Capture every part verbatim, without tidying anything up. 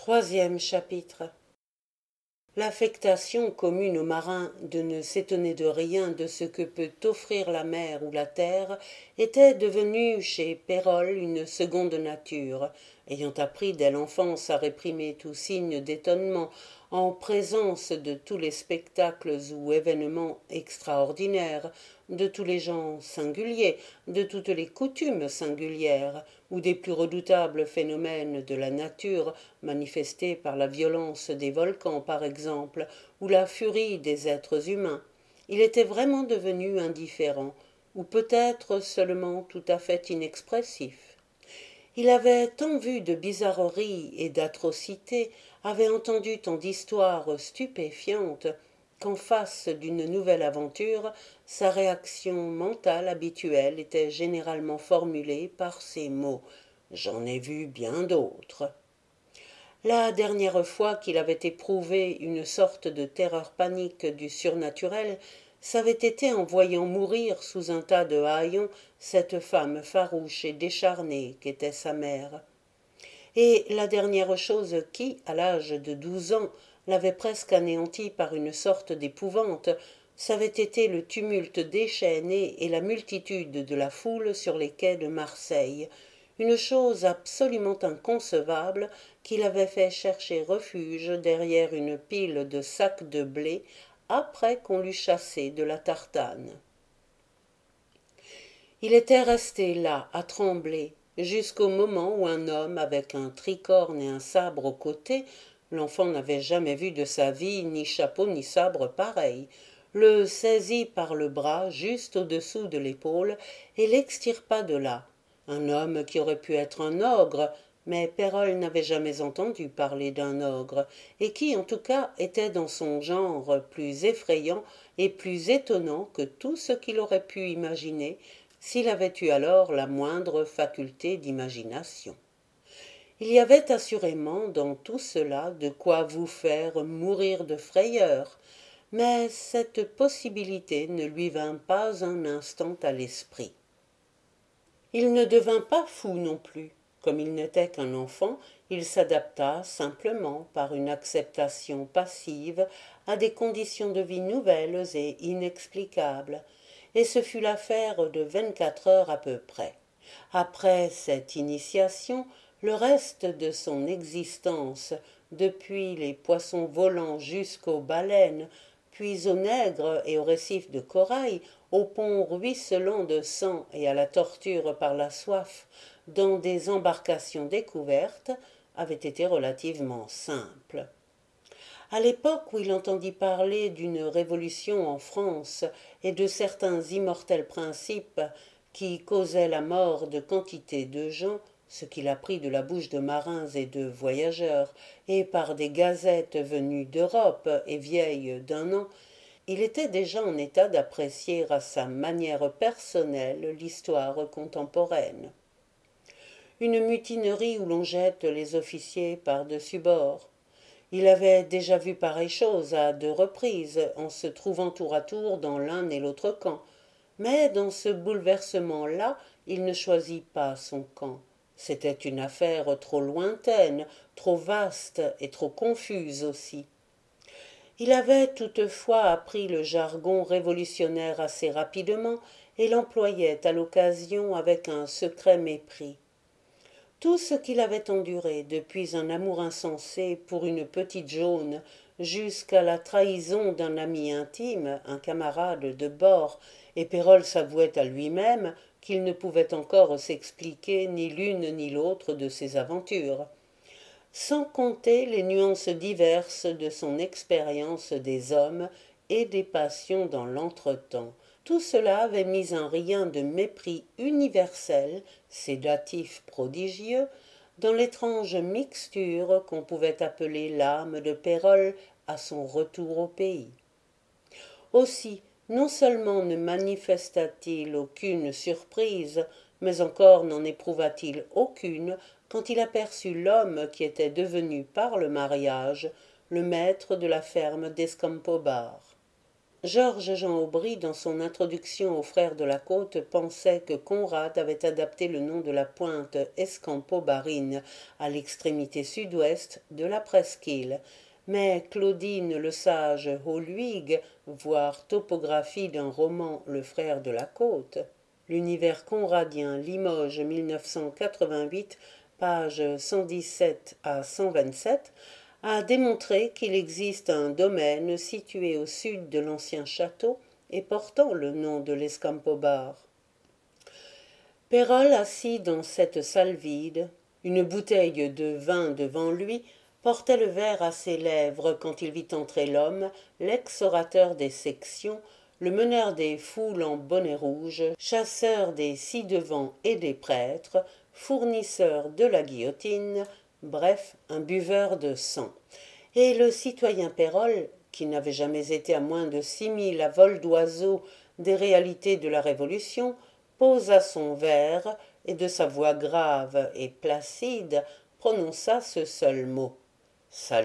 Troisième chapitre. L'affectation commune aux marins de ne s'étonner de rien de ce que peut offrir la mer ou la terre était devenue chez Pérolle une seconde nature, ayant appris dès l'enfance à réprimer tout signe d'étonnement en présence de tous les spectacles ou événements extraordinaires, de tous les gens singuliers, de toutes les coutumes singulières, ou des plus redoutables phénomènes de la nature, manifestés par la violence des volcans par exemple, ou la furie des êtres humains. Il était vraiment devenu indifférent, ou peut-être seulement tout à fait inexpressif. Il avait tant vu de bizarreries et d'atrocités, avait entendu tant d'histoires stupéfiantes, qu'en face d'une nouvelle aventure, sa réaction mentale habituelle était généralement formulée par ces mots « J'en ai vu bien d'autres ». La dernière fois qu'il avait éprouvé une sorte de terreur panique du surnaturel, c'avait été en voyant mourir sous un tas de haillons cette femme farouche et décharnée qu'était sa mère. Et la dernière chose qui, à l'âge de douze ans, l'avait presque anéanti par une sorte d'épouvante, c'avait été le tumulte déchaîné et la multitude de la foule sur les quais de Marseille, une chose absolument inconcevable qui l'avait fait chercher refuge derrière une pile de sacs de blé après qu'on l'eût chassé de la tartane. Il était resté là, à trembler, jusqu'au moment où un homme avec un tricorne et un sabre au côté, l'enfant n'avait jamais vu de sa vie ni chapeau ni sabre pareil, le saisit par le bras juste au-dessous de l'épaule et l'extirpa de là. Un homme qui aurait pu être un ogre, mais Pérolle n'avait jamais entendu parler d'un ogre, et qui en tout cas était dans son genre plus effrayant et plus étonnant que tout ce qu'il aurait pu imaginer, s'il avait eu alors la moindre faculté d'imagination. Il y avait assurément dans tout cela de quoi vous faire mourir de frayeur, mais cette possibilité ne lui vint pas un instant à l'esprit. Il ne devint pas fou non plus. Comme il n'était qu'un enfant, il s'adapta simplement par une acceptation passive à des conditions de vie nouvelles et inexplicables, et ce fut l'affaire de vingt-quatre heures à peu près. Après cette initiation, le reste de son existence, depuis les poissons volants jusqu'aux baleines, puis aux nègres et aux récifs de corail, aux ponts ruisselants de sang et à la torture par la soif, dans des embarcations découvertes, avait été relativement simple. À l'époque où il entendit parler d'une révolution en France et de certains immortels principes qui causaient la mort de quantité de gens, ce qu'il apprit de la bouche de marins et de voyageurs, et par des gazettes venues d'Europe et vieilles d'un an, il était déjà en état d'apprécier à sa manière personnelle l'histoire contemporaine. Une mutinerie où l'on jette les officiers par-dessus bord. Il avait déjà vu pareille chose à deux reprises, en se trouvant tour à tour dans l'un et l'autre camp. Mais dans ce bouleversement-là, il ne choisit pas son camp. C'était une affaire trop lointaine, trop vaste et trop confuse aussi. Il avait toutefois appris le jargon révolutionnaire assez rapidement et l'employait à l'occasion avec un secret mépris. Tout ce qu'il avait enduré, depuis un amour insensé pour une petite jaune jusqu'à la trahison d'un ami intime, un camarade de bord, et Pérolle s'avouait à lui-même qu'il ne pouvait encore s'expliquer ni l'une ni l'autre de ses aventures, sans compter les nuances diverses de son expérience des hommes et des passions dans l'entretemps. Tout cela avait mis un rien de mépris universel, sédatif prodigieux, dans l'étrange mixture qu'on pouvait appeler l'âme de Pérolle à son retour au pays. Aussi, non seulement ne manifesta-t-il aucune surprise, mais encore n'en éprouva-t-il aucune quand il aperçut l'homme qui était devenu par le mariage le maître de la ferme d'Escampobar. Georges-Jean Aubry, dans son introduction aux Frères de la Côte, pensait que Conrad avait adapté le nom de la pointe Escampo-Barine à l'extrémité sud-ouest de la presqu'île. Mais Claudine Lesage Holhuig, voire topographie d'un roman Le Frère de la Côte, l'univers conradien, Limoges mille neuf cent quatre-vingt-huit, pages cent dix-sept à cent vingt-sept, a démontré qu'il existe un domaine situé au sud de l'ancien château et portant le nom de l'Escampo-Bar. Pérol, assis dans cette salle vide, une bouteille de vin devant lui, portait le verre à ses lèvres quand il vit entrer l'homme, l'ex-orateur des sections, le meneur des foules en bonnet rouge, chasseur des ci-devant et des prêtres, fournisseur de la guillotine, bref, un buveur de sang. Et le citoyen Pérol, qui n'avait jamais été à moins de six milles à vol d'oiseau des réalités de la Révolution, posa son verre et de sa voix grave et placide prononça ce seul mot. « Salut !»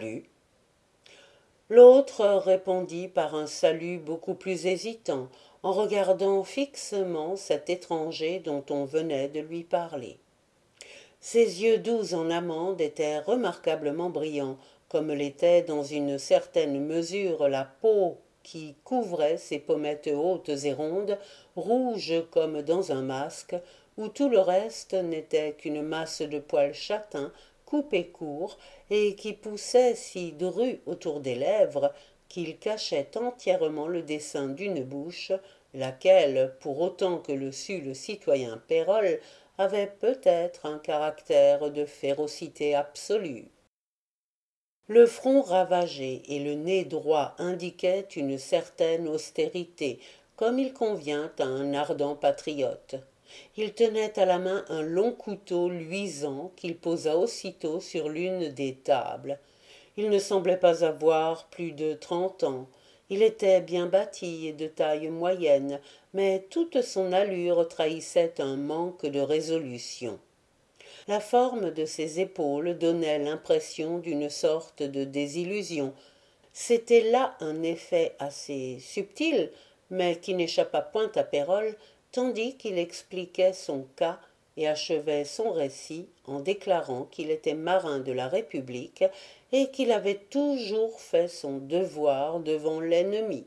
L'autre répondit par un salut beaucoup plus hésitant, en regardant fixement cet étranger dont on venait de lui parler. Ses yeux doux en amande étaient remarquablement brillants, comme l'était dans une certaine mesure la peau qui couvrait ses pommettes hautes et rondes, rouges comme dans un masque, où tout le reste n'était qu'une masse de poils châtains, coupés courts, et qui poussait si dru autour des lèvres qu'il cachait entièrement le dessin d'une bouche, laquelle, pour autant que le sût le citoyen Pérol, avait peut-être un caractère de férocité absolue. Le front ravagé et le nez droit indiquaient une certaine austérité, comme il convient à un ardent patriote. Il tenait à la main un long couteau luisant qu'il posa aussitôt sur l'une des tables. Il ne semblait pas avoir plus de trente ans. Il était bien bâti et de taille moyenne, mais toute son allure trahissait un manque de résolution. La forme de ses épaules donnait l'impression d'une sorte de désillusion. C'était là un effet assez subtil, mais qui n'échappa point à Pérol, tandis qu'il expliquait son cas et achevait son récit en déclarant qu'il était marin de la République et qu'il avait toujours fait son devoir devant l'ennemi.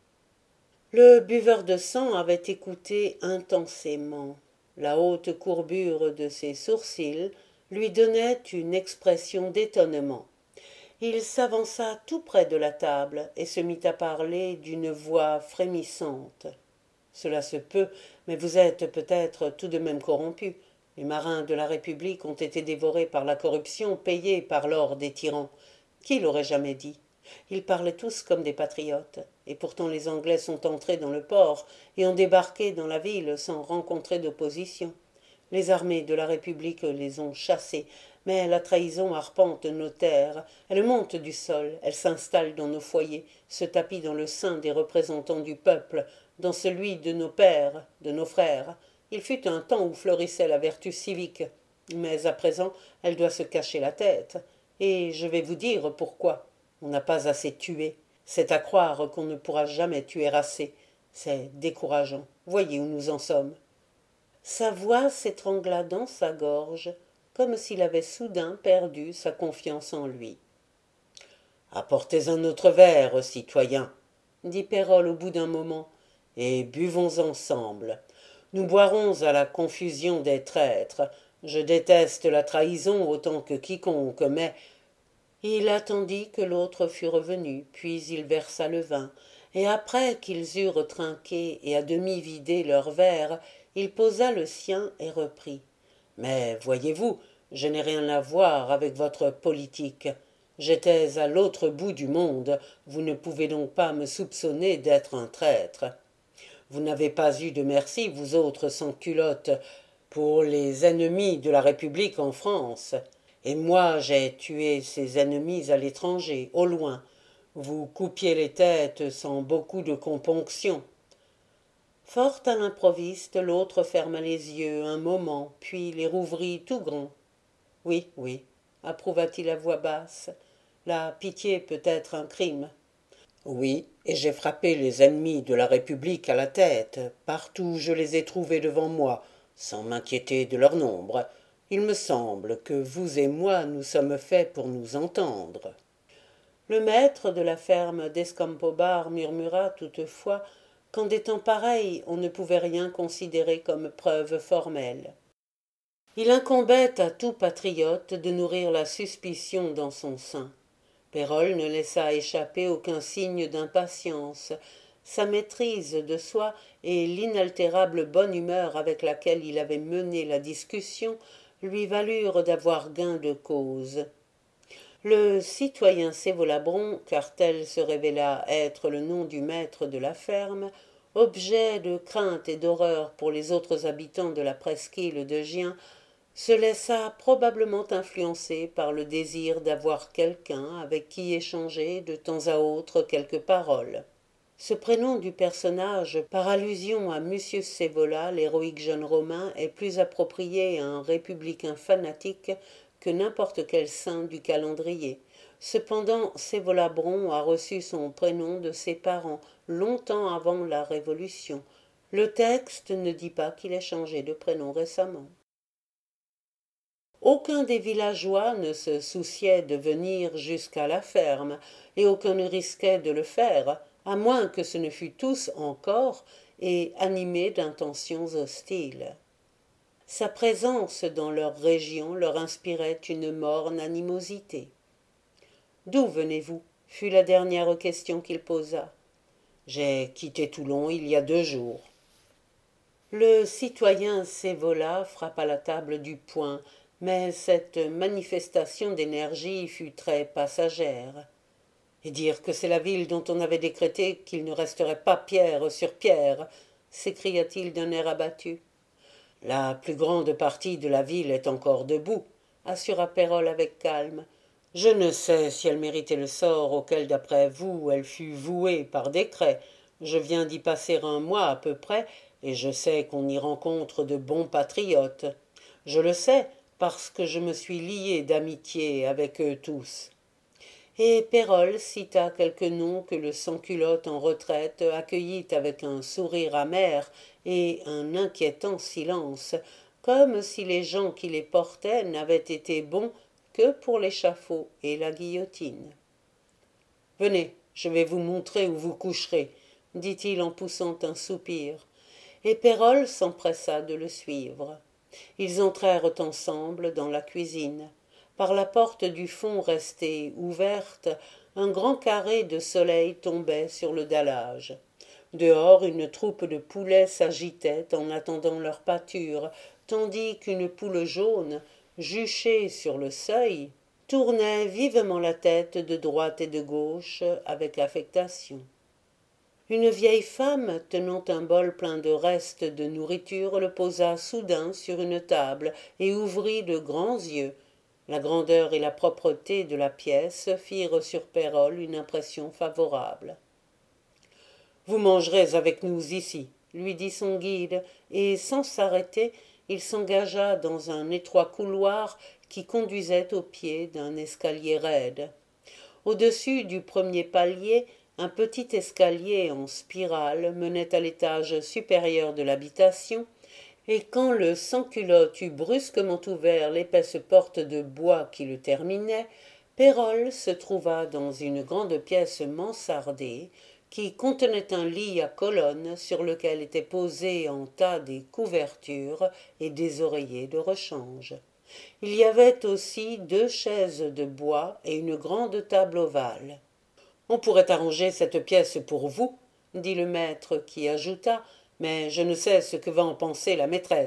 Le buveur de sang avait écouté intensément. La haute courbure de ses sourcils lui donnait une expression d'étonnement. Il s'avança tout près de la table et se mit à parler d'une voix frémissante. « Cela se peut, mais vous êtes peut-être tout de même corrompu. Les marins de la République ont été dévorés par la corruption payée par l'or des tyrans. Qui l'aurait jamais dit ? Ils parlaient tous comme des patriotes, et pourtant les Anglais sont entrés dans le port et ont débarqué dans la ville sans rencontrer d'opposition. Les armées de la République les ont chassés, mais la trahison arpente nos terres, elle monte du sol, elle s'installe dans nos foyers, se tapit dans le sein des représentants du peuple, dans celui de nos pères, de nos frères. Il fut un temps où fleurissait la vertu civique, mais à présent elle doit se cacher la tête, et je vais vous dire pourquoi. On n'a pas assez tué. C'est à croire qu'on ne pourra jamais tuer assez. C'est décourageant. Voyez où nous en sommes. » Sa voix s'étrangla dans sa gorge, comme s'il avait soudain perdu sa confiance en lui. « Apportez un autre verre, citoyen, » dit Pérol au bout d'un moment, « et buvons ensemble. Nous boirons à la confusion des traîtres. Je déteste la trahison autant que quiconque, mais... » Il attendit que l'autre fût revenu, puis il versa le vin, et après qu'ils eurent trinqué et à demi vidé leur verre, il posa le sien et reprit. « Mais voyez-vous, je n'ai rien à voir avec votre politique. J'étais à l'autre bout du monde, vous ne pouvez donc pas me soupçonner d'être un traître. Vous n'avez pas eu de merci, vous autres sans-culottes, pour les ennemis de la République en France. Et moi j'ai tué ces ennemis à l'étranger, au loin. Vous coupiez les têtes sans beaucoup de componction. » Fort à l'improviste, l'autre ferma les yeux un moment, puis les rouvrit tout grands. « Oui, oui, approuva-t-il à voix basse, la pitié peut être un crime. » Oui, et j'ai frappé les ennemis de la République à la tête, partout je les ai trouvés devant moi, sans m'inquiéter de leur nombre. Il me semble que vous et moi nous sommes faits pour nous entendre. Le maître de la ferme d'Escampobar murmura toutefois qu'en des temps pareils on ne pouvait rien considérer comme preuve formelle. Il incombait à tout patriote de nourrir la suspicion dans son sein. Pérolle ne laissa échapper aucun signe d'impatience. Sa maîtrise de soi et l'inaltérable bonne humeur avec laquelle il avait mené la discussion lui valurent d'avoir gain de cause. Le citoyen Sévolabron, car tel se révéla être le nom du maître de la ferme, objet de crainte et d'horreur pour les autres habitants de la presqu'île de Gien, se laissa probablement influencer par le désir d'avoir quelqu'un avec qui échanger de temps à autre quelques paroles. Ce prénom du personnage, par allusion à Mucius Scaevola, l'héroïque jeune romain, est plus approprié à un républicain fanatique que n'importe quel saint du calendrier. Cependant, Sévolabron a reçu son prénom de ses parents longtemps avant la Révolution. Le texte ne dit pas qu'il ait changé de prénom récemment. Aucun des villageois ne se souciait de venir jusqu'à la ferme, et aucun ne risquait de le faire, à moins que ce ne fût tous encore et animés d'intentions hostiles. Sa présence dans leur région leur inspirait une morne animosité. « D'où venez-vous » fut la dernière question qu'il posa. « J'ai quitté Toulon il y a deux jours. » Le citoyen Scaevola frappa la table du poing, mais cette manifestation d'énergie fut très passagère. Et dire que c'est la ville dont on avait décrété qu'il ne resterait pas pierre sur pierre, s'écria-t-il d'un air abattu. La plus grande partie de la ville est encore debout, assura Pérolle avec calme. Je ne sais si elle méritait le sort auquel, d'après vous, elle fut vouée par décret. Je viens d'y passer un mois à peu près, et je sais qu'on y rencontre de bons patriotes. Je le sais, parce que je me suis lié d'amitié avec eux tous. Et Pérolle cita quelques noms que le sans-culotte en retraite accueillit avec un sourire amer et un inquiétant silence, comme si les gens qui les portaient n'avaient été bons que pour l'échafaud et la guillotine. « Venez, je vais vous montrer où vous coucherez, » dit-il en poussant un soupir, et Pérolle s'empressa de le suivre. Ils entrèrent ensemble dans la cuisine. Par la porte du fond restée ouverte, un grand carré de soleil tombait sur le dallage. Dehors, une troupe de poulets s'agitait en attendant leur pâture, tandis qu'une poule jaune, juchée sur le seuil, tournait vivement la tête de droite et de gauche avec affectation. Une vieille femme, tenant un bol plein de restes de nourriture, le posa soudain sur une table et ouvrit de grands yeux. La grandeur et la propreté de la pièce firent sur Pérolle une impression favorable. « Vous mangerez avec nous ici, » lui dit son guide, et sans s'arrêter, il s'engagea dans un étroit couloir qui conduisait au pied d'un escalier raide. Au-dessus du premier palier, un petit escalier en spirale menait à l'étage supérieur de l'habitation, et quand le sans-culotte eut brusquement ouvert l'épaisse porte de bois qui le terminait, Pérolle se trouva dans une grande pièce mansardée qui contenait un lit à colonnes sur lequel étaient posés en tas des couvertures et des oreillers de rechange. Il y avait aussi deux chaises de bois et une grande table ovale. « On pourrait arranger cette pièce pour vous, » dit le maître, qui ajouta « mais je ne sais ce que va en penser la maîtresse. »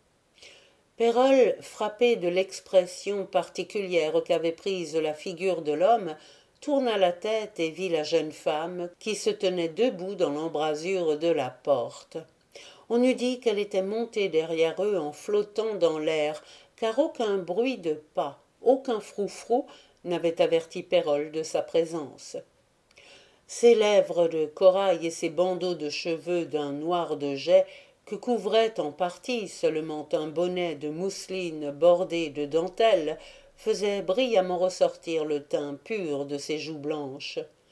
Pérolle, frappé de l'expression particulière qu'avait prise la figure de l'homme, tourna la tête et vit la jeune femme qui se tenait debout dans l'embrasure de la porte. On eût dit qu'elle était montée derrière eux en flottant dans l'air, car aucun bruit de pas, aucun froufrou n'avait averti Pérolle de sa présence. Ses lèvres de corail et ses bandeaux de cheveux d'un noir de jais, que couvrait en partie seulement un bonnet de mousseline bordé de dentelle, faisaient brillamment ressortir le teint pur de ses joues blanches.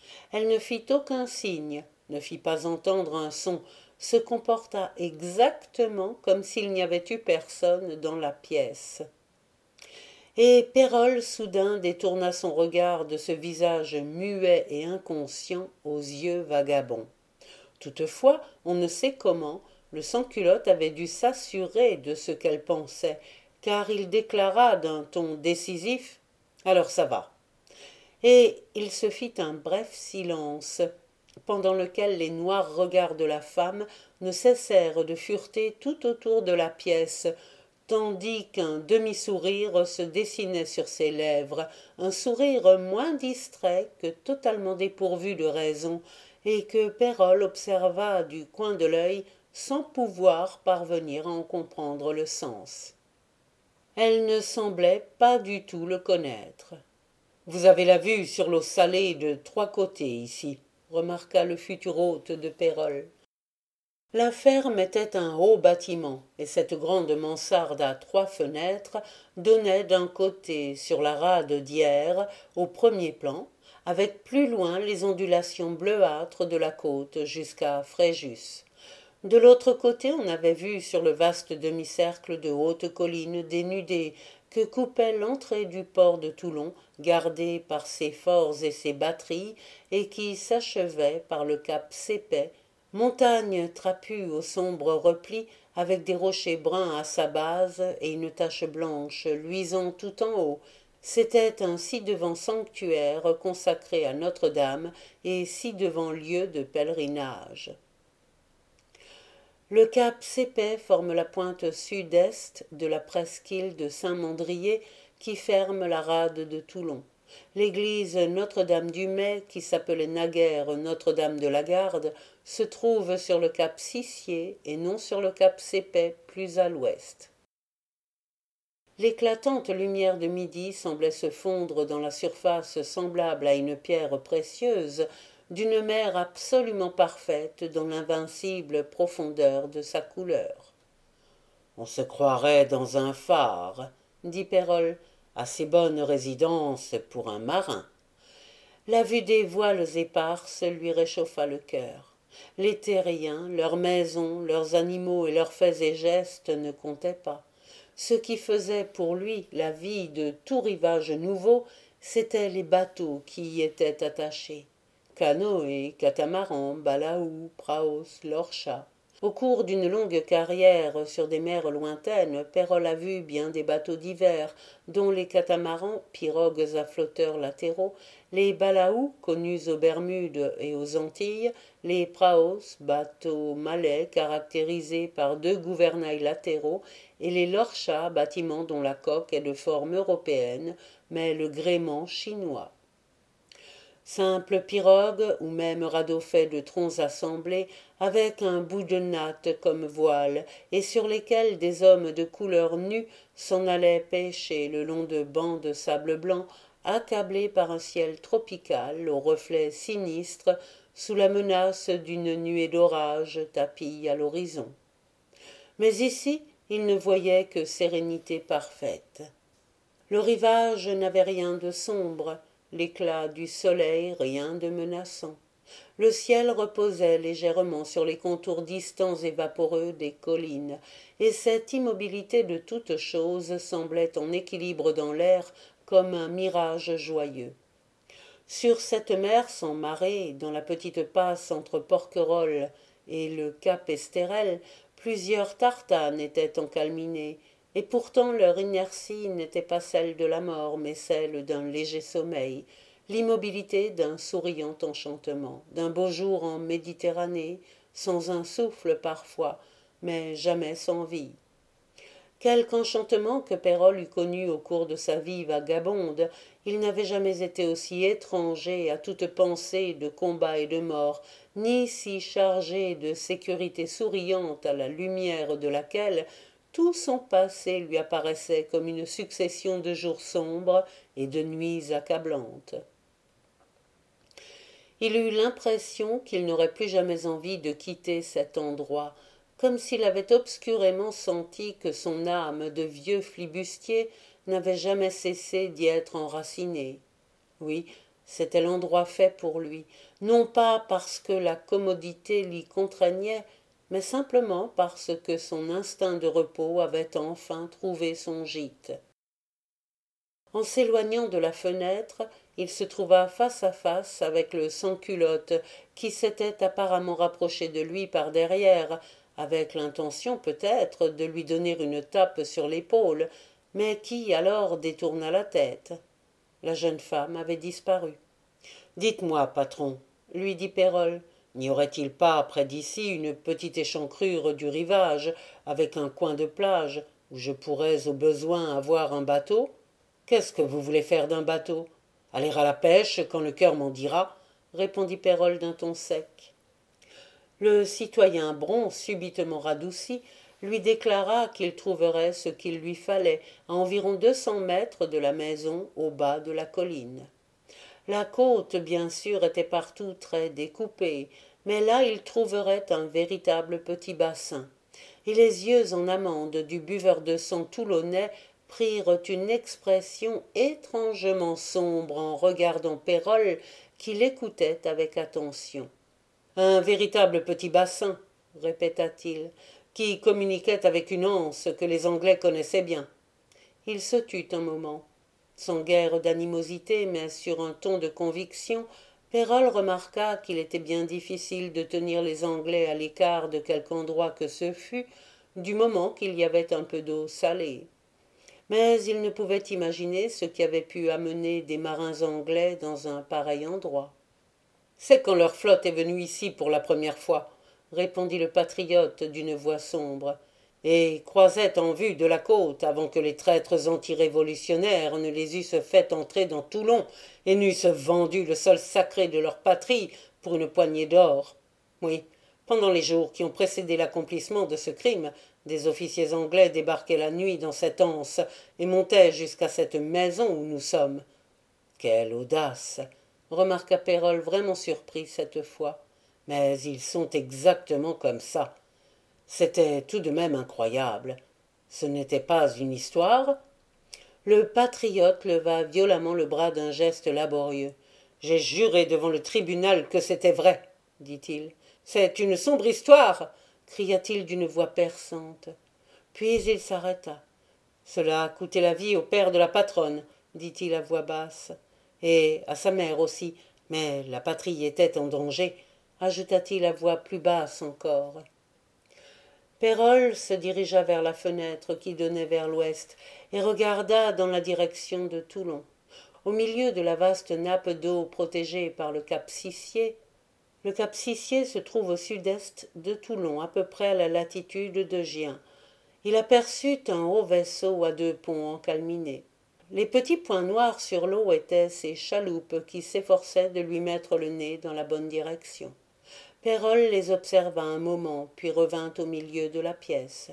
Elle ne fit aucun signe, ne fit pas entendre un son, se comporta exactement comme s'il n'y avait eu personne dans la pièce. Et Pérolle soudain détourna son regard de ce visage muet et inconscient aux yeux vagabonds. Toutefois, on ne sait comment, le sans-culotte avait dû s'assurer de ce qu'elle pensait, car il déclara d'un ton décisif « Alors ça va ». Et il se fit un bref silence, pendant lequel les noirs regards de la femme ne cessèrent de fureter tout autour de la pièce, tandis qu'un demi-sourire se dessinait sur ses lèvres, un sourire moins distrait que totalement dépourvu de raison, et que Pérolle observa du coin de l'œil sans pouvoir parvenir à en comprendre le sens. Elle ne semblait pas du tout le connaître. « Vous avez la vue sur l'eau salée de trois côtés ici, » remarqua le futur hôte de Pérolle. La ferme était un haut bâtiment, et cette grande mansarde à trois fenêtres donnait d'un côté sur la rade d'Hyères, au premier plan, avec plus loin les ondulations bleuâtres de la côte jusqu'à Fréjus. De l'autre côté, on avait vu sur le vaste demi-cercle de hautes collines dénudées que coupait l'entrée du port de Toulon, gardé par ses forts et ses batteries, et qui s'achevait par le cap Sépet, montagne trapue au sombre repli, avec des rochers bruns à sa base et une tache blanche luisant tout en haut. C'était un ci-devant sanctuaire consacré à Notre-Dame et ci-devant lieu de pèlerinage. Le cap Sépet forme la pointe sud-est de la presqu'île de Saint-Mandrier qui ferme la rade de Toulon. L'église Notre-Dame-du-Mai, qui s'appelait naguère Notre-Dame de la Garde, se trouve sur le cap Sissier et non sur le cap Sépet, plus à l'ouest. L'éclatante lumière de midi semblait se fondre dans la surface semblable à une pierre précieuse d'une mer absolument parfaite dans l'invincible profondeur de sa couleur. « On se croirait dans un phare, » dit Pérolle, « assez bonne résidence pour un marin. » La vue des voiles éparses lui réchauffa le cœur. Les terriens, leurs maisons, leurs animaux et leurs faits et gestes ne comptaient pas. Ce qui faisait pour lui la vie de tout rivage nouveau, c'étaient les bateaux qui y étaient attachés. Canoës, catamarans, balaous, praos, lorchas. Au cours d'une longue carrière sur des mers lointaines, Pérolle a vu bien des bateaux divers, dont les catamarans, pirogues à flotteurs latéraux, les balaous, connus aux Bermudes et aux Antilles, les praos, bateaux malais caractérisés par deux gouvernails latéraux, et les lorchas, bâtiments dont la coque est de forme européenne, mais le gréement chinois. Simple pirogue ou même radeau fait de troncs assemblés, avec un bout de natte comme voile, et sur lesquels des hommes de couleur nue s'en allaient pêcher le long de bancs de sable blanc, accablés par un ciel tropical aux reflets sinistres, sous la menace d'une nuée d'orage tapie à l'horizon. Mais ici, il ne voyait que sérénité parfaite. Le rivage n'avait rien de sombre, l'éclat du soleil rien de menaçant. Le ciel reposait légèrement sur les contours distants et vaporeux des collines, et cette immobilité de toutes choses semblait en équilibre dans l'air comme un mirage joyeux. Sur cette mer sans marée, dans la petite passe entre Porquerolles et le cap Estérel, plusieurs tartanes étaient encalminées, et pourtant leur inertie n'était pas celle de la mort, mais celle d'un léger sommeil, l'immobilité d'un souriant enchantement, d'un beau jour en Méditerranée, sans un souffle parfois, mais jamais sans vie. Quelque enchantement que Pérolle eût connu au cours de sa vie vagabonde, il n'avait jamais été aussi étranger à toute pensée de combat et de mort, ni si chargé de sécurité souriante à la lumière de laquelle tout son passé lui apparaissait comme une succession de jours sombres et de nuits accablantes. Il eut l'impression qu'il n'aurait plus jamais envie de quitter cet endroit, comme s'il avait obscurément senti que son âme de vieux flibustier n'avait jamais cessé d'y être enracinée. Oui, C'était l'endroit fait pour lui, non pas parce que la commodité l'y contraignait, mais simplement parce que son instinct de repos avait enfin trouvé son gîte. En s'éloignant de la fenêtre, il se trouva face à face avec le sans-culotte qui s'était apparemment rapproché de lui par derrière, avec l'intention peut-être de lui donner une tape sur l'épaule, mais qui alors détourna la tête. La jeune femme avait disparu. « Dites-moi, patron, lui dit Pérole, n'y aurait-il pas près d'ici une petite échancrure du rivage, avec un coin de plage, où je pourrais au besoin avoir un bateau ? Qu'est-ce que vous voulez faire d'un bateau ? Aller à la pêche quand le cœur m'en dira, répondit Pérole d'un ton sec. Le citoyen Bron, subitement radouci, lui déclara qu'il trouverait ce qu'il lui fallait à environ deux cents mètres de la maison au bas de la colline. La côte, bien sûr, était partout très découpée, mais là il trouverait un véritable petit bassin, et les yeux en amande du buveur de sang toulonnais prirent une expression étrangement sombre en regardant Pérole qui l'écoutait avec attention. Un véritable petit bassin, répéta-t-il, qui communiquait avec une anse que les Anglais connaissaient bien. Il se tut un moment. Sans guère d'animosité, mais sur un ton de conviction, Pérole remarqua qu'il était bien difficile de tenir les Anglais à l'écart de quelque endroit que ce fût, du moment qu'il y avait un peu d'eau salée. Mais il ne pouvait imaginer ce qui avait pu amener des marins anglais dans un pareil endroit. « C'est quand leur flotte est venue ici pour la première fois, » répondit le patriote d'une voix sombre, « et croisait en vue de la côte avant que les traîtres antirévolutionnaires ne les eussent fait entrer dans Toulon et n'eussent vendu le sol sacré de leur patrie pour une poignée d'or. Oui, pendant les jours qui ont précédé l'accomplissement de ce crime, des officiers anglais débarquaient la nuit dans cette anse et montaient jusqu'à cette maison où nous sommes. » « Quelle audace !» remarqua Pérole, vraiment surpris cette fois. « Mais ils sont exactement comme ça. C'était tout de même incroyable. Ce n'était pas une histoire ?» Le patriote leva violemment le bras d'un geste laborieux. « J'ai juré devant le tribunal que c'était vrai, » dit-il. « C'est une sombre histoire » cria-t-il d'une voix perçante. Puis il s'arrêta. « Cela a coûté la vie au père de la patronne, » dit-il à voix basse. « Et à sa mère aussi, mais la patrie était en danger, » ajouta-t-il à voix plus basse encore. Pérole se dirigea vers la fenêtre qui donnait vers l'ouest et regarda dans la direction de Toulon. Au milieu de la vaste nappe d'eau protégée par le cap Sissier, le cap Sissier se trouve au sud-est de Toulon, à peu près à la latitude de Gien. Il aperçut un haut vaisseau à deux ponts encalminés. Les petits points noirs sur l'eau étaient ces chaloupes qui s'efforçaient de lui mettre le nez dans la bonne direction. Pérole les observa un moment, puis revint au milieu de la pièce.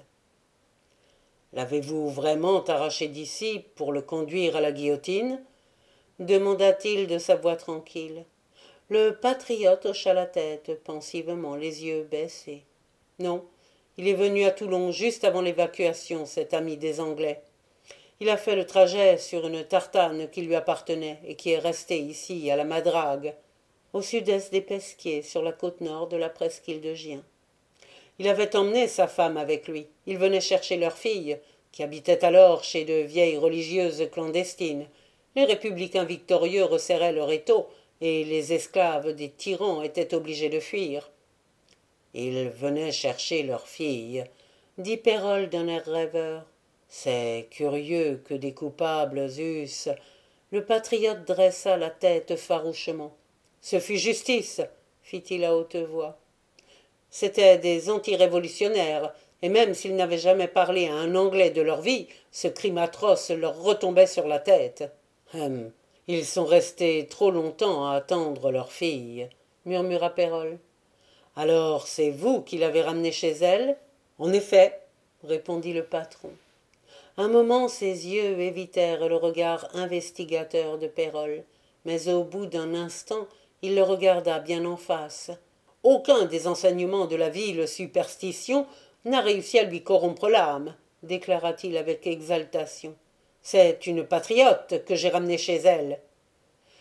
« L'avez-vous vraiment arraché d'ici pour le conduire à la guillotine ?» demanda-t-il de sa voix tranquille. Le patriote hocha la tête pensivement, les yeux baissés. « Non, il est venu à Toulon juste avant l'évacuation, cet ami des Anglais. Il a fait le trajet sur une tartane qui lui appartenait et qui est restée ici, à la Madrague, au sud-est des Pesquiers, sur la côte nord de la presqu'île de Gien. Il avait emmené sa femme avec lui. Il venait chercher leur fille, qui habitait alors chez de vieilles religieuses clandestines. Les républicains victorieux resserraient leur étau, et les esclaves des tyrans étaient obligés de fuir. « Ils venaient chercher leur fille, » dit Pérole d'un air rêveur. « C'est curieux que des coupables eussent... » Le patriote dressa la tête farouchement. « Ce fut justice, » fit-il à haute voix. « C'étaient des antirévolutionnaires, et même s'ils n'avaient jamais parlé à un Anglais de leur vie, ce crime atroce leur retombait sur la tête. Hum, ils sont restés trop longtemps à attendre leur fille, » murmura Pérole. « Alors c'est vous qui l'avez ramenée chez elle ?»« En effet, » répondit le patron. Un moment ses yeux évitèrent le regard investigateur de Pérole, mais au bout d'un instant il le regarda bien en face. Aucun des enseignements de la vile superstition n'a réussi à lui corrompre l'âme, déclara-t-il avec exaltation. C'est une patriote que j'ai ramenée chez elle.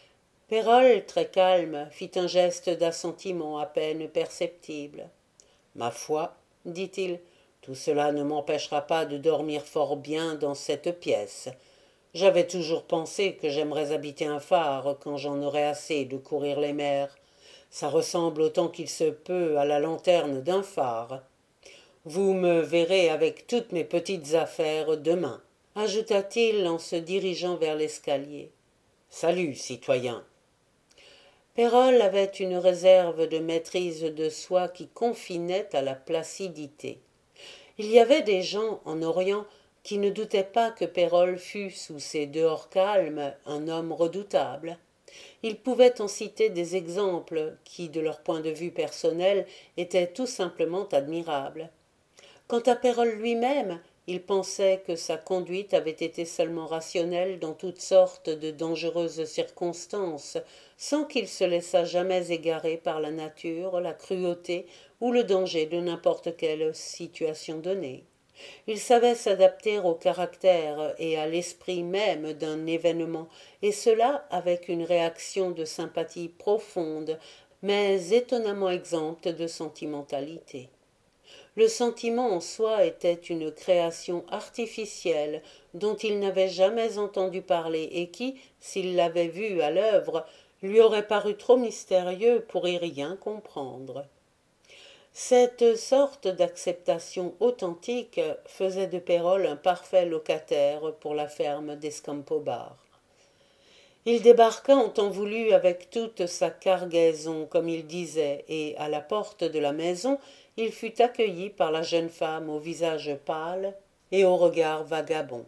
Pérole, très calme, fit un geste d'assentiment à peine perceptible. Ma foi, dit-il, tout cela ne m'empêchera pas de dormir fort bien dans cette pièce. J'avais toujours pensé que j'aimerais habiter un phare quand j'en aurais assez de courir les mers. Ça ressemble autant qu'il se peut à la lanterne d'un phare. Vous me verrez avec toutes mes petites affaires demain, ajouta-t-il en se dirigeant vers l'escalier. Salut, citoyen. Pérole avait une réserve de maîtrise de soi qui confinait à la placidité. Il y avait des gens en Orient qui ne doutaient pas que Pérole fût, sous ses dehors calmes, un homme redoutable. Ils pouvaient en citer des exemples qui, de leur point de vue personnel, étaient tout simplement admirables. Quant à Pérole lui-même, il pensait que sa conduite avait été seulement rationnelle dans toutes sortes de dangereuses circonstances, sans qu'il se laissât jamais égarer par la nature, la cruauté ou le danger de n'importe quelle situation donnée. Il savait s'adapter au caractère et à l'esprit même d'un événement, et cela avec une réaction de sympathie profonde, mais étonnamment exempte de sentimentalité. Le sentiment en soi était une création artificielle dont il n'avait jamais entendu parler et qui, s'il l'avait vu à l'œuvre, lui aurait paru trop mystérieux pour y rien comprendre. Cette sorte d'acceptation authentique faisait de Pérole un parfait locataire pour la ferme d'Escampobar. Il débarqua en temps voulu avec toute sa cargaison, comme il disait, et à la porte de la maison, il fut accueilli par la jeune femme au visage pâle et au regard vagabond.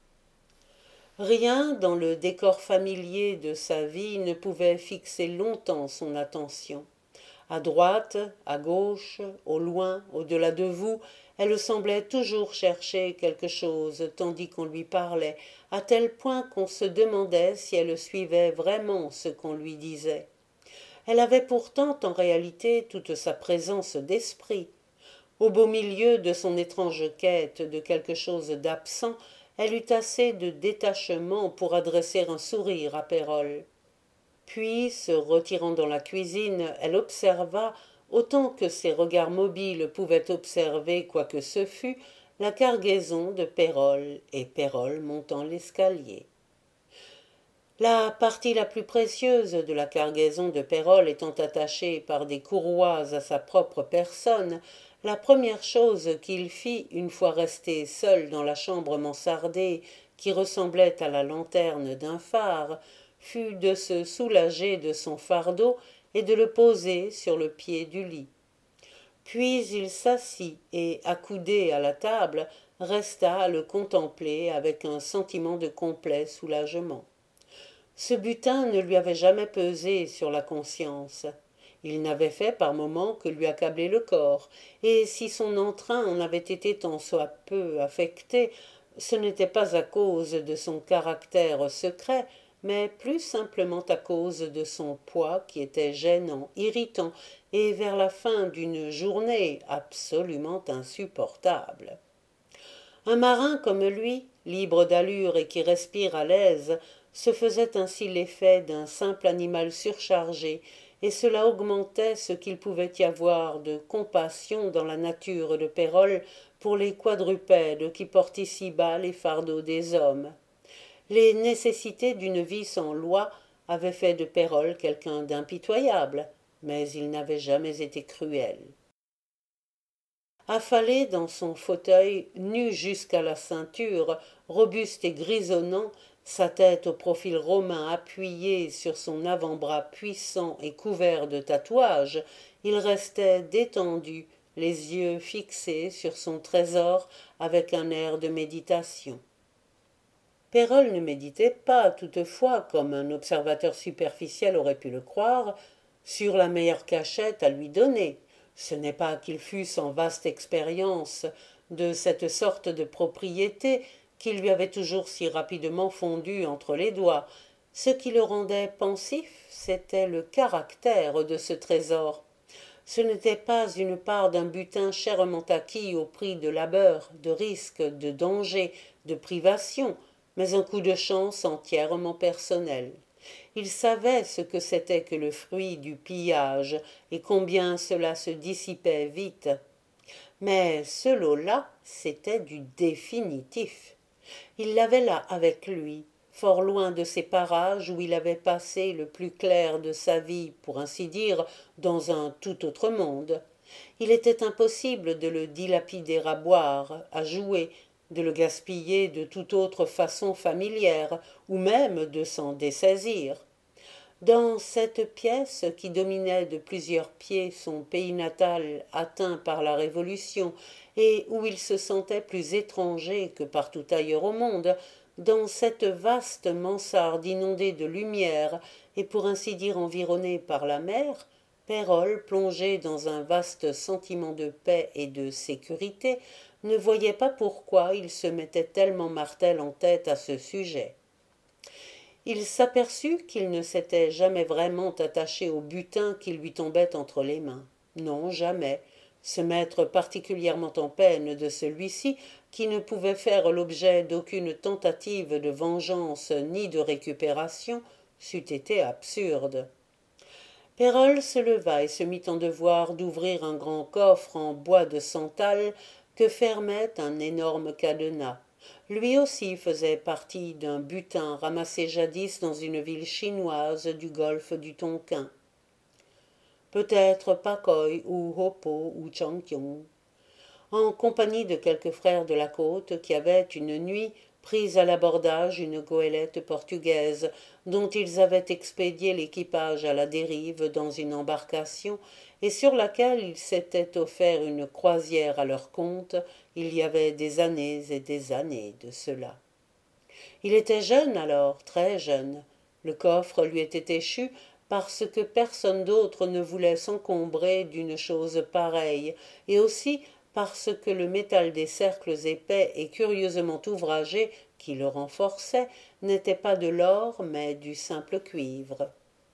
Rien dans le décor familier de sa vie ne pouvait fixer longtemps son attention. À droite, à gauche, au loin, au-delà de vous, elle semblait toujours chercher quelque chose tandis qu'on lui parlait, à tel point qu'on se demandait si elle suivait vraiment ce qu'on lui disait. Elle avait pourtant en réalité toute sa présence d'esprit. Au beau milieu de son étrange quête de quelque chose d'absent, elle eut assez de détachement pour adresser un sourire à Pérole. Puis, se retirant dans la cuisine, elle observa, autant que ses regards mobiles pouvaient observer quoi que ce fût, la cargaison de Pérole et Pérole montant l'escalier. La partie la plus précieuse de la cargaison de Pérole étant attachée par des courroies à sa propre personne, la première chose qu'il fit, une fois resté seul dans la chambre mansardée qui ressemblait à la lanterne d'un phare, fut de se soulager de son fardeau et de le poser sur le pied du lit. Puis il s'assit et, accoudé à la table, resta à le contempler avec un sentiment de complet soulagement. Ce butin ne lui avait jamais pesé sur la conscience. Il n'avait fait par moments que lui accabler le corps, et si son entrain en avait été tant soit peu affecté, ce n'était pas à cause de son caractère secret, mais plus simplement à cause de son poids qui était gênant, irritant, et vers la fin d'une journée absolument insupportable. Un marin comme lui, libre d'allure et qui respire à l'aise, se faisait ainsi l'effet d'un simple animal surchargé, et cela augmentait ce qu'il pouvait y avoir de compassion dans la nature de Pérole pour les quadrupèdes qui portent ici-bas les fardeaux des hommes. Les nécessités d'une vie sans loi avaient fait de Pérole quelqu'un d'impitoyable, mais il n'avait jamais été cruel. Affalé dans son fauteuil, nu jusqu'à la ceinture, robuste et grisonnant, sa tête au profil romain appuyée sur son avant-bras puissant et couvert de tatouages, il restait détendu, les yeux fixés sur son trésor avec un air de méditation. Pérole ne méditait pas, toutefois, comme un observateur superficiel aurait pu le croire, sur la meilleure cachette à lui donner. Ce n'est pas qu'il fût sans vaste expérience de cette sorte de propriété qui lui avait toujours si rapidement fondu entre les doigts. Ce qui le rendait pensif, c'était le caractère de ce trésor. Ce n'était pas une part d'un butin chèrement acquis au prix de labeur, de risques, de dangers, de privations, mais un coup de chance entièrement personnel. Il savait ce que c'était que le fruit du pillage et combien cela se dissipait vite. Mais ce lot-là, c'était du définitif. Il l'avait là avec lui, fort loin de ces parages où il avait passé le plus clair de sa vie, pour ainsi dire, dans un tout autre monde. Il était impossible de le dilapider à boire, à jouer, de le gaspiller de toute autre façon familière, ou même de s'en dessaisir. Dans cette pièce qui dominait de plusieurs pieds son pays natal atteint par la Révolution et où il se sentait plus étranger que partout ailleurs au monde, dans cette vaste mansarde inondée de lumière et pour ainsi dire environnée par la mer, Pérole, plongé dans un vaste sentiment de paix et de sécurité, ne voyait pas pourquoi il se mettait tellement martel en tête à ce sujet. Il s'aperçut qu'il ne s'était jamais vraiment attaché au butin qui lui tombait entre les mains. Non, jamais. Se mettre particulièrement en peine de celui-ci, qui ne pouvait faire l'objet d'aucune tentative de vengeance ni de récupération, c'eût été absurde. Pérole se leva et se mit en devoir d'ouvrir un grand coffre en bois de santal que fermait un énorme cadenas. Lui aussi faisait partie d'un butin ramassé jadis dans une ville chinoise du golfe du Tonkin. Peut-être Pacoy ou Hopo ou Changkyong, en compagnie de quelques frères de la côte qui avaient une nuit prise à l'abordage une goélette portugaise dont ils avaient expédié l'équipage à la dérive dans une embarcation et sur laquelle ils s'étaient offert une croisière à leur compte il y avait des années et des années de cela. Il était jeune alors, très jeune. Le coffre lui était échu parce que personne d'autre ne voulait s'encombrer d'une chose pareille, et aussi parce que le métal des cercles épais et curieusement ouvragés qui le renforçaient n'était pas de l'or mais du simple cuivre.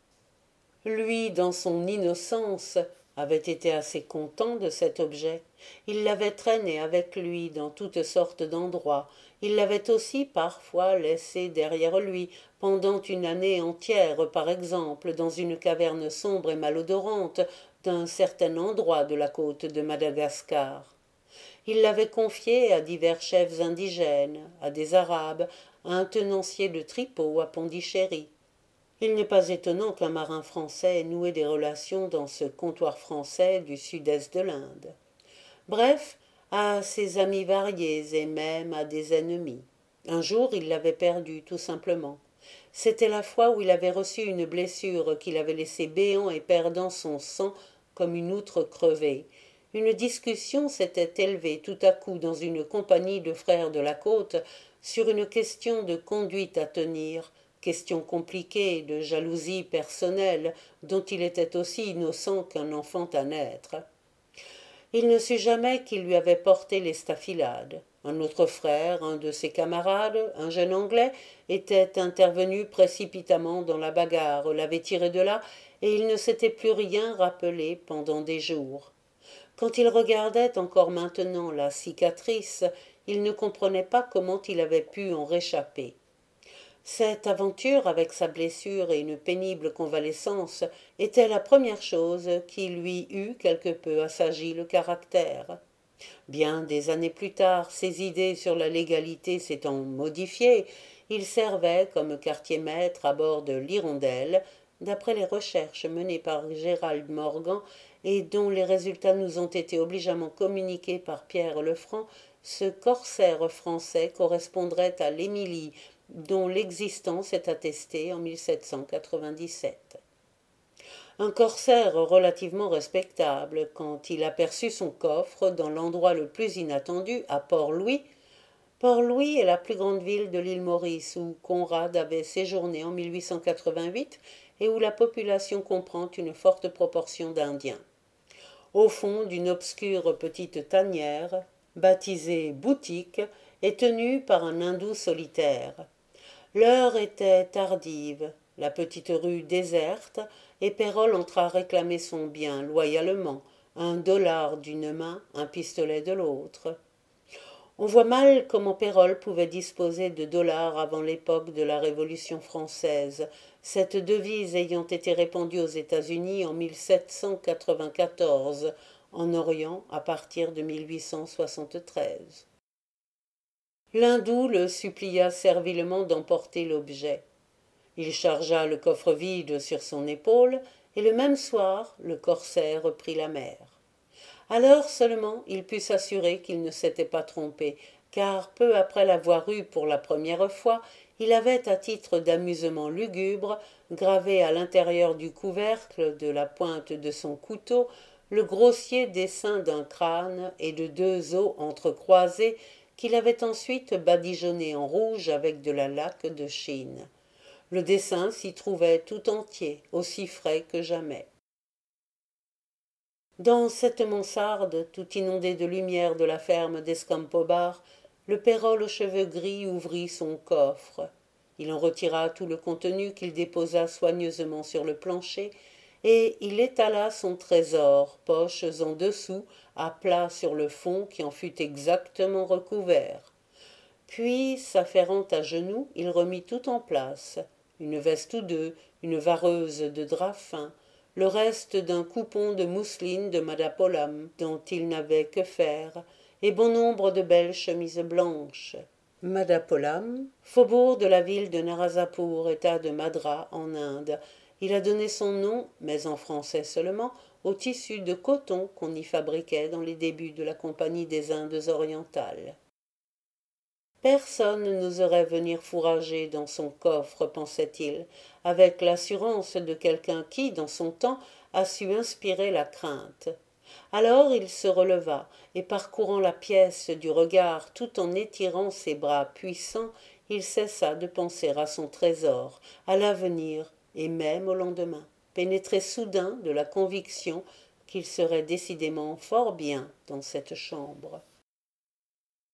Lui, dans son innocence, avait été assez content de cet objet. Il l'avait traîné avec lui dans toutes sortes d'endroits. Il l'avait aussi parfois laissé derrière lui, pendant une année entière, par exemple, dans une caverne sombre et malodorante d'un certain endroit de la côte de Madagascar. Il l'avait confié à divers chefs indigènes, à des Arabes, à un tenancier de Tripot à Pondichéry. Il n'est pas étonnant qu'un marin français ait noué des relations dans ce comptoir français du sud-est de l'Inde. Bref, à ses amis variés et même à des ennemis. Un jour, il l'avait perdu, tout simplement. C'était la fois où il avait reçu une blessure qui l'avait laissé béant et perdant son sang comme une outre crevée. Une discussion s'était élevée tout à coup dans une compagnie de frères de la côte sur une question de conduite à tenir, question compliquée de jalousie personnelle dont il était aussi innocent qu'un enfant à naître. Il ne sut jamais qui lui avait porté l'estafilade. Un autre frère, un de ses camarades, un jeune Anglais, était intervenu précipitamment dans la bagarre, l'avait tiré de là, et il ne s'était plus rien rappelé pendant des jours. Quand il regardait encore maintenant la cicatrice, il ne comprenait pas comment il avait pu en réchapper. Cette aventure avec sa blessure et une pénible convalescence était la première chose qui lui eût quelque peu assagi le caractère. Bien des années plus tard, ses idées sur la légalité s'étant modifiées, il servait comme quartier-maître à bord de l'Hirondelle, d'après les recherches menées par Gérald Morgan et dont les résultats nous ont été obligeamment communiqués par Pierre Lefranc. Ce corsaire français correspondrait à l'Émilie, dont l'existence est attestée en mille sept cent quatre-vingt-dix-sept. Un corsaire relativement respectable, quand il aperçut son coffre dans l'endroit le plus inattendu, à Port-Louis. Port-Louis est la plus grande ville de l'île Maurice, où Conrad avait séjourné en mille huit cent quatre-vingt-huit et où la population comprend une forte proportion d'Indiens. Au fond d'une obscure petite tanière, baptisée boutique, et tenue par un hindou solitaire. L'heure était tardive, la petite rue déserte, et Pérole entra réclamer son bien loyalement, un dollar d'une main, un pistolet de l'autre. On voit mal comment Pérole pouvait disposer de dollars avant l'époque de la Révolution française, cette devise ayant été répandue aux États-Unis en mille sept cent quatre-vingt-quatorze, en Orient à partir de mille huit cent soixante-treize. L'hindou le supplia servilement d'emporter l'objet. Il chargea le coffre vide sur son épaule, et le même soir le corsaire reprit la mer. Alors seulement il put s'assurer qu'il ne s'était pas trompé, car peu après l'avoir eu pour la première fois, il avait, à titre d'amusement lugubre, gravé à l'intérieur du couvercle de la pointe de son couteau le grossier dessin d'un crâne et de deux os entrecroisés qu'il avait ensuite badigeonné en rouge avec de la laque de Chine. Le dessin s'y trouvait tout entier, aussi frais que jamais. Dans cette mansarde, tout inondée de lumière de la ferme d'Escampobar, le Pérol aux cheveux gris ouvrit son coffre. Il en retira tout le contenu qu'il déposa soigneusement sur le plancher, et il étala son trésor, poches en dessous, à plat sur le fond qui en fut exactement recouvert. Puis, s'affairant à genoux, il remit tout en place, une veste ou deux, une vareuse de drap fin, le reste d'un coupon de mousseline de Madapolam, dont il n'avait que faire, et bon nombre de belles chemises blanches. Madapolam, faubourg de la ville de Narazapur, état de Madras, en Inde. Il a donné son nom, mais en français seulement, au tissu de coton qu'on y fabriquait dans les débuts de la Compagnie des Indes orientales. Personne n'oserait venir fourrager dans son coffre, pensait-il, avec l'assurance de quelqu'un qui, dans son temps, a su inspirer la crainte. Alors il se releva, et parcourant la pièce du regard tout en étirant ses bras puissants, il cessa de penser à son trésor, à l'avenir, et même au lendemain, pénétré soudain de la conviction qu'il serait décidément fort bien dans cette chambre.